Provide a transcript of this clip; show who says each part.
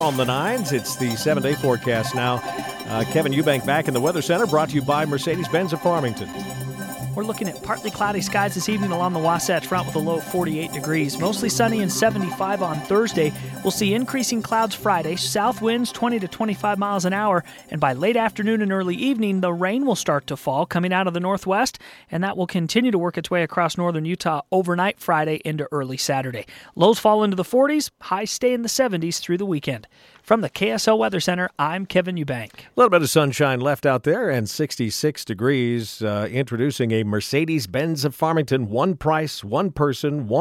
Speaker 1: On the nines, it's the 7-day forecast now. Kevin Eubank back in the Weather Center, brought to you by Mercedes-Benz of Farmington.
Speaker 2: We're looking at partly cloudy skies this evening along the Wasatch Front with a low of 48 degrees. Mostly sunny and 75 on Thursday. We'll see increasing clouds Friday, south winds 20 to 25 miles an hour, and by late afternoon and early evening, the rain will start to fall coming out of the northwest, and that will continue to work its way across northern Utah overnight Friday into early Saturday. Lows fall into the 40s, highs stay in the 70s through the weekend. From the KSL Weather Center, I'm Kevin Eubank.
Speaker 1: A little bit of sunshine left out there and 66 degrees. Introducing a Mercedes-Benz of Farmington. One price, one person, one